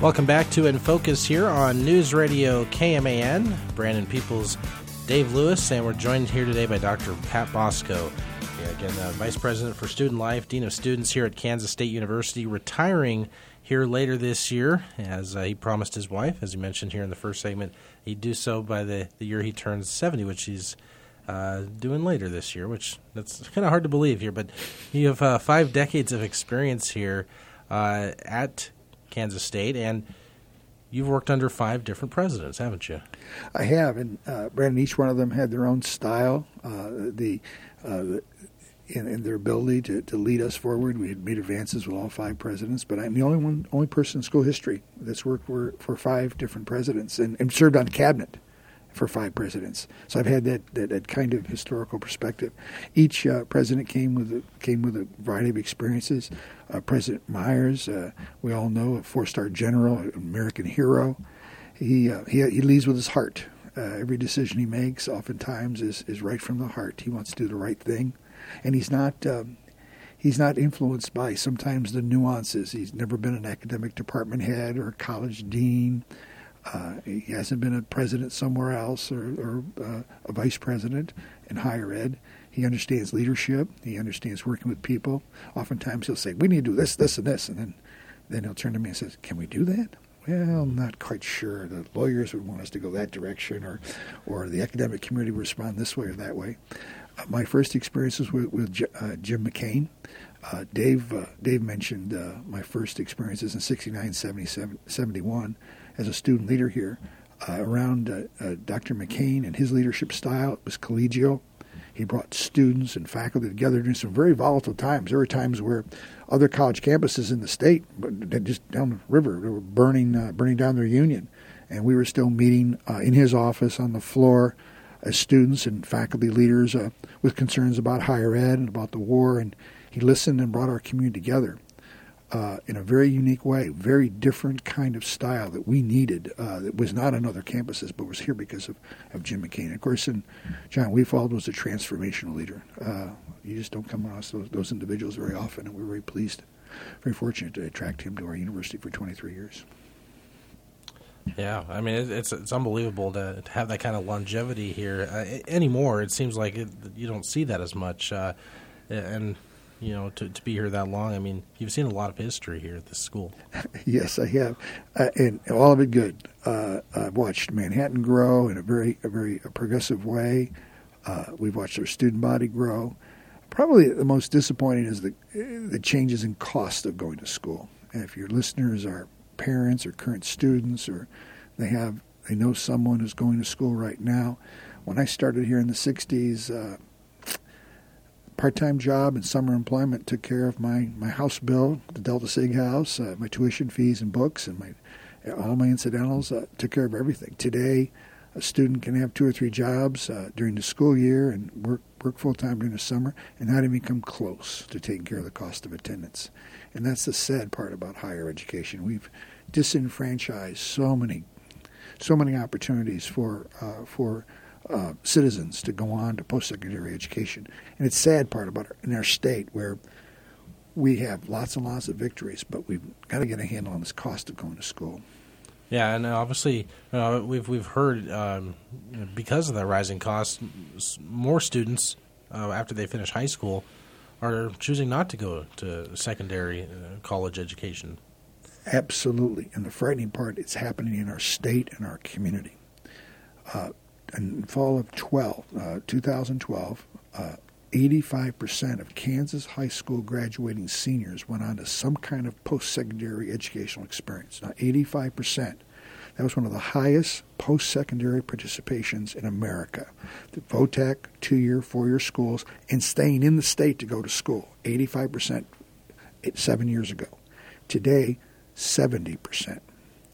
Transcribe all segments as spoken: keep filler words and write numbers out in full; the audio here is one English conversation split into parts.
Welcome back to In Focus here on News Radio K M A N. Brandon Peoples, Dave Lewis, and we're joined here today by Doctor Pat Bosco. Yeah, again, uh, Vice President for Student Life, Dean of Students here at Kansas State University, retiring here later this year, as uh, he promised his wife, as he mentioned here in the first segment, he'd do so by the, the year he turns seventy, which he's uh, doing later this year, which that's kind of hard to believe here. But you have uh, five decades of experience here uh, at Kansas State, and you've worked under five different presidents, haven't you? I have, and uh, Brandon, each one of them had their own style, uh, the, uh, the in, in their ability to, to lead us forward. We had made advances with all five presidents, but I'm the only one, only person in school history that's worked for, for five different presidents and, and served on cabinet for five presidents. So I've had that, that, that kind of historical perspective. Each uh, president came with a, came with a variety of experiences. Uh, President Myers, uh, we all know, a four-star general, an American hero. He uh, he, he leads with his heart. Uh, every decision he makes, oftentimes, is, is right from the heart. He wants to do the right thing, and he's not um, he's not influenced by sometimes the nuances. He's never been an academic department head or a college dean. Uh, he hasn't been a president somewhere else or, or uh, a vice president in higher ed. He understands leadership. He understands working with people. Oftentimes he'll say, we need to do this, this, and this. And then, then he'll turn to me and says, can we do that? Well, I'm not quite sure. The lawyers would want us to go that direction, or or the academic community would respond this way or that way. Uh, my first experiences with, with J- uh, Jim McCain. Uh, Dave uh, Dave mentioned uh, my first experiences in sixty-nine, seventy-seven, seventy-one as a student leader here uh, around uh, uh, Doctor McCain and his leadership style. It was collegial. He brought students and faculty together during some very volatile times. There were times where other college campuses in the state, just down the river, they were burning uh, burning down their union. And we were still meeting uh, in his office on the floor as students and faculty leaders uh, with concerns about higher ed and about the war. And he listened and brought our community together uh, in a very unique way, very different kind of style that we needed uh, that was not on other campuses but was here because of, of Jim McCain. Of course, and John Weefald was a transformational leader. Uh, you just don't come across those, those individuals very often, and we're very pleased, very fortunate to attract him to our university for twenty-three years. Yeah, I mean, it's it's unbelievable to, to have that kind of longevity here uh, anymore. It seems like it, you don't see that as much, uh, and you know, to, to be here that long. I mean, you've seen a lot of history here at this school. Yes, I have, uh, and all of it good. Uh, I've watched Manhattan grow in a very a very progressive way. Uh, we've watched our student body grow. Probably the most disappointing is the the changes in cost of going to school. And if your listeners are parents or current students, or they have they know someone who's going to school right now. When I started here in the sixties, uh, part-time job and summer employment took care of my, my house bill, the Delta Sig house, uh, my tuition fees and books, and my all my incidentals, uh, took care of everything. Today, a student can have two or three jobs uh, during the school year and work work full-time during the summer and not even come close to taking care of the cost of attendance. And that's the sad part about higher education. We've disenfranchised so many so many opportunities for uh, for uh, citizens to go on to post-secondary education. And it's sad part about our, in our state where we have lots and lots of victories, but we've got to get a handle on this cost of going to school. Yeah, and obviously uh, we've we've heard um, because of the rising costs, more students uh, after they finish high school are choosing not to go to secondary uh, college education. Absolutely, and the frightening part, it's happening in our state and our community. Uh, in fall of twelve, uh, twenty twelve, uh, eighty-five percent of Kansas high school graduating seniors went on to some kind of post-secondary educational experience. Now, eighty-five percent. That was one of the highest post-secondary participations in America. The V O T A C, two-year, four-year schools, and staying in the state to go to school. eighty-five percent seven years ago. Today, seventy percent.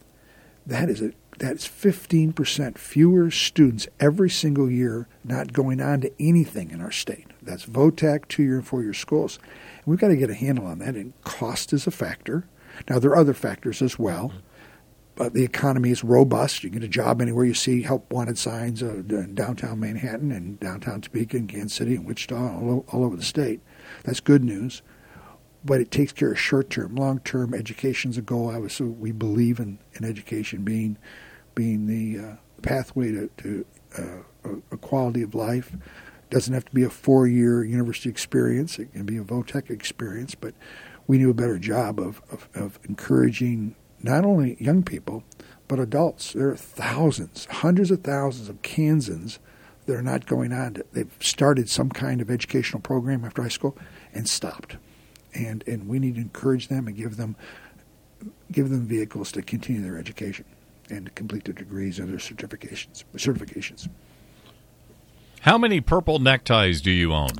That is a That's fifteen percent fewer students every single year not going on to anything in our state. That's V O T A C, two-year and four-year schools. And we've got to get a handle on that, and cost is a factor. Now, there are other factors as well. But the economy is robust. You get a job anywhere you see help wanted signs uh, in downtown Manhattan and downtown Topeka and Kansas City and Wichita, all, all over the state. That's good news. but it takes care of short-term. Long-term education's a goal. Obviously, we believe in, in education being being the uh, pathway to, to uh, a, a quality of life. It doesn't have to be a four-year university experience. It can be a VOTEC experience, but we do a better job of, of, of encouraging not only young people, but adults. There are thousands, hundreds of thousands of Kansans that are not going on to, they've started some kind of educational program after high school and stopped. And and we need to encourage them and give them give them vehicles to continue their education and to complete their degrees and their certifications certifications. How many purple neckties do you own?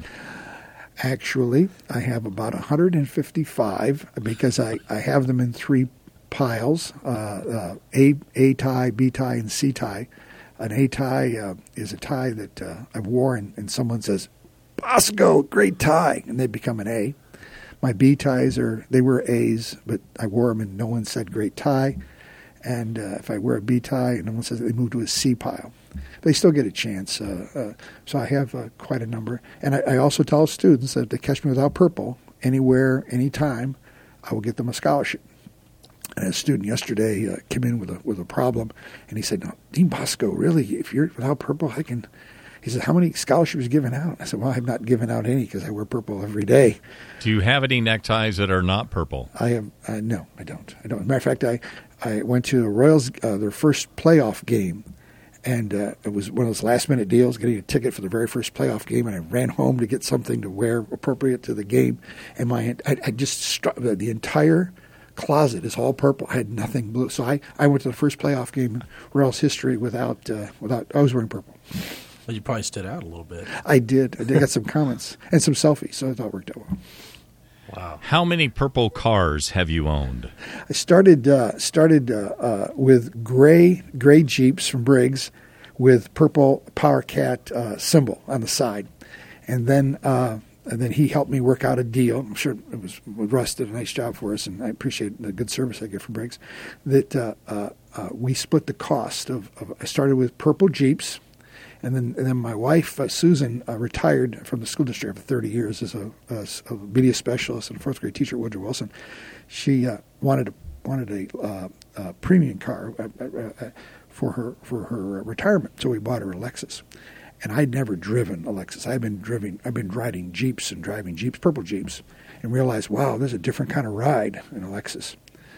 Actually, I have about one hundred fifty-five because I, I have them in three piles, uh, uh, A, A tie, B tie, and C tie. An A tie uh, is a tie that uh, I wore, and, and someone says, Bosco, great tie, and they become an A. My B ties are, they were A's, but I wore them and no one said great tie. And uh, if I wear a B tie and no one says, they move to a C pile. They still get a chance. Uh, uh, so I have uh, quite a number. And I, I also tell students that if they catch me without purple, anywhere, anytime, I will get them a scholarship. And a student yesterday uh, came in with a with a problem, and he said, no, Dean Bosco, really, if you're without purple, I can... He said, how many scholarships are you given out? I said, well, I've not given out any because I wear purple every day. Do you have any neckties that are not purple? I have. Uh, no, I don't. I don't. As a matter of fact, I, I went to the Royals, uh, their first playoff game, and uh, it was one of those last-minute deals, getting a ticket for the very first playoff game, and I ran home to get something to wear appropriate to the game. And my I, I just struck, the entire closet is all purple. I had nothing blue. So I, I went to the first playoff game in Royals history without uh, without. I was wearing purple. Well, you probably stood out a little bit. I did. I did got some comments and some selfies, so I thought it worked out well. Wow. How many purple cars have you owned? I started uh, started uh, uh, with gray gray Jeeps from Briggs with purple Power Cat uh, symbol on the side, and then uh, and then he helped me work out a deal. I'm sure it was Russ did a nice job for us, and I appreciate the good service I get from Briggs. That uh, uh, uh, we split the cost of, of. I started with purple Jeeps. And then, and then my wife, uh, Susan, uh, retired from the school district after thirty years as a, a, a media specialist and a fourth grade teacher at Woodrow Wilson. She uh, wanted a, wanted a, uh, a premium car uh, uh, uh, for her for her retirement, so we bought her a Lexus. And I'd never driven a Lexus. I've been driving I've been riding Jeeps and driving Jeeps, purple Jeeps, and realized, wow, there's a different kind of ride in a Lexus.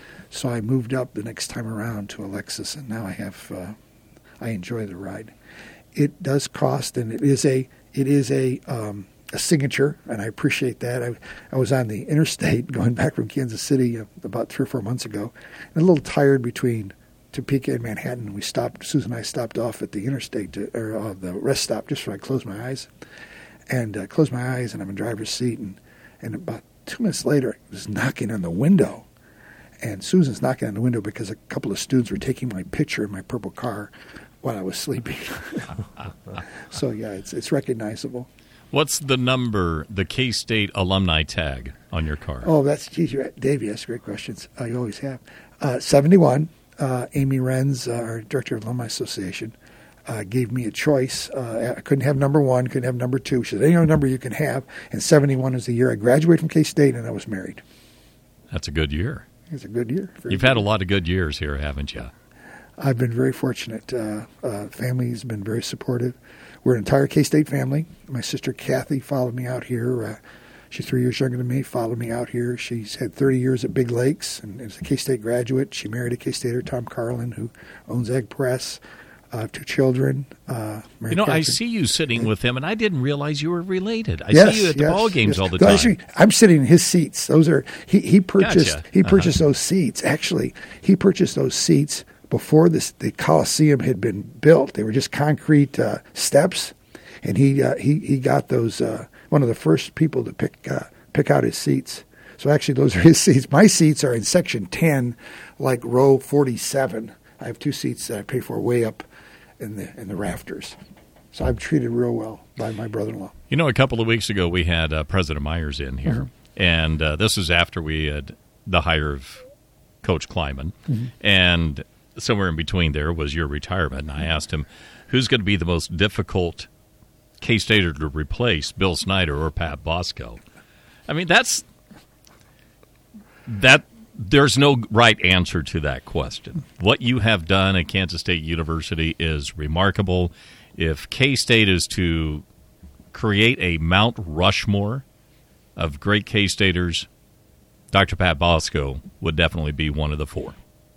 So I moved up the next time around to a Lexus, and now I have uh, I enjoy the ride. It does cost, and it is a it is a um, a signature, and I appreciate that. I, I was on the interstate going back from Kansas City uh, about three or four months ago, and a little tired between Topeka and Manhattan. We stopped. Susan and I stopped off at the interstate to, or uh, the rest stop just so I closed my eyes, and uh, closed my eyes, and I'm in the driver's seat, and and about two minutes later, I was knocking on the window, and Susan's knocking on the window because a couple of students were taking my picture in my purple car while I was sleeping. So, yeah, it's it's recognizable. What's the number, the K-State alumni tag on your car? Oh, that's, geez, you're, Dave, you ask great questions. Uh, you always have. Uh, seventy-one, uh, Amy Renz, uh, our director of the Alumni Association, uh, gave me a choice. Uh, I couldn't have number one, couldn't have number two. She said, any other number you can have. And seventy-one is the year I graduated from K-State and I was married. That's a good year. It's a good year. Very You've good. had a lot of good years here, haven't you? I've been very fortunate. Uh, uh, family's been very supportive. We're an entire K-State family. My sister Kathy followed me out here. Uh, she's three years younger than me, followed me out here. She's had thirty years at Big Lakes and is a K-State graduate. She married a K-Stater, Tom Carlin, who owns Egg Press. Uh, two children. Uh, you know, Catherine. I see you sitting with him, and I didn't realize you were related. I yes, see you at the yes, ball games yes. all the no, time. Actually, I'm sitting in his seats. Those are he, he purchased gotcha. he purchased uh-huh. those seats. Actually, he purchased those seats before this the Coliseum had been built. They were just concrete uh, steps, and he uh, he he got those. Uh, one of the first people to pick uh, pick out his seats. So actually, those are his seats. My seats are in section ten, like row forty-seven. I have two seats that I pay for way up in the in the rafters. So I'm treated real well by my brother-in-law. You know, a couple of weeks ago, we had uh, President Myers in here, mm-hmm. and uh, this was after we had the hire of Coach Kleiman, mm-hmm. and somewhere in between there was your retirement. And I asked him, who's going to be the most difficult K-Stater to replace, Bill Snyder or Pat Bosco? I mean, that's that there's no right answer to that question. What you have done at Kansas State University is remarkable. If K-State is to create a Mount Rushmore of great K-Staters, Doctor Pat Bosco would definitely be one of the four.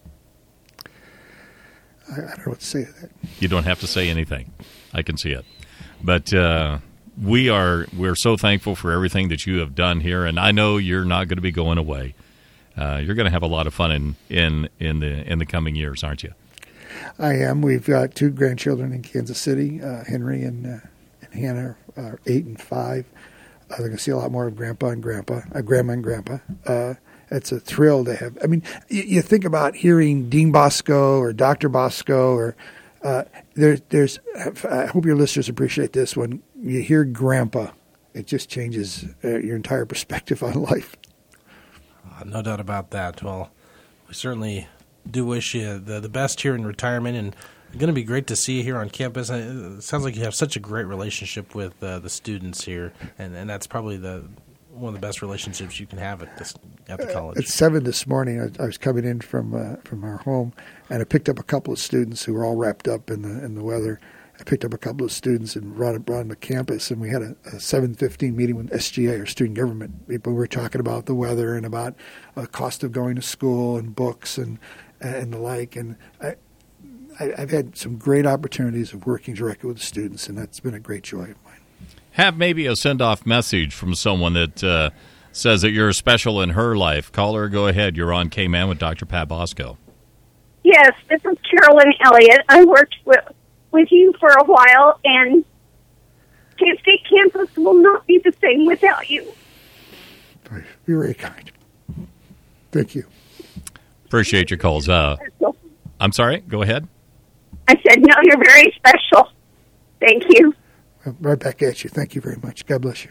I, I don't know what to say to that. You don't have to say anything. I can see it. But uh, we are we're so thankful for everything that you have done here, and I know you're not going to be going away. Uh, you're going to have a lot of fun in, in, in the in the coming years, aren't you? I am. We've got two grandchildren in Kansas City. Uh, Henry and, uh, and Hannah are eight and five. Uh, they're going to see a lot more of Grandpa and Grandpa, uh, Grandma and Grandpa. Uh, it's a thrill to have. I mean, you, you think about hearing Dean Bosco or Doctor Bosco, or uh, there, there's. I hope your listeners appreciate this. When you hear Grandpa, it just changes uh, your entire perspective on life. Uh, no doubt about that. Well, we certainly do wish you the, the best here in retirement, and it's going to be great to see you here on campus. It sounds like you have such a great relationship with uh, the students here, and, and that's probably the one of the best relationships you can have at this at the college. At seven this morning, I, I was coming in from uh, from our home, and I picked up a couple of students who were all wrapped up in the in the weather. I picked up a couple of students and brought, brought them to campus, and we had a, a seven fifteen meeting with S G A, or student government people. We were talking about the weather and about the uh, cost of going to school and books and and the like. And I, I, I've had some great opportunities of working directly with the students, and that's been a great joy of mine. Have maybe a send-off message from someone that uh, says that you're special in her life. Call her. Go ahead. You're on K-Man with Doctor Pat Bosco. Yes, this is Carolyn Elliott. I worked with, with you for a while, and K-State campus will not be the same without you. You're very kind. Thank you. Appreciate your calls. Uh, I'm sorry. Go ahead. I said, no, you're very special. Thank you. Right back at you. Thank you very much. God bless you.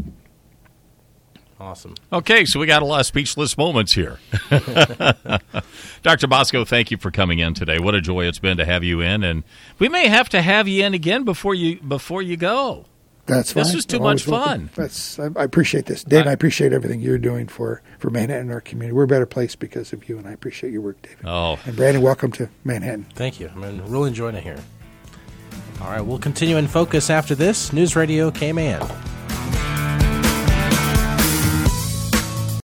Awesome. Okay, so we got a lot of speechless moments here. Doctor Bosco, thank you for coming in today. What a joy it's been to have you in, and we may have to have you in again before you before you go. That's fine. This is too I'm much welcome. fun. That's I, I appreciate this, Dave. I, I appreciate everything you're doing for, for Manhattan and our community. We're a better place because of you, and I appreciate your work, David. Oh, and Brandon, welcome to Manhattan. Thank you. I'm really enjoying it here. All right, we'll continue in focus after this. News Radio K M A N.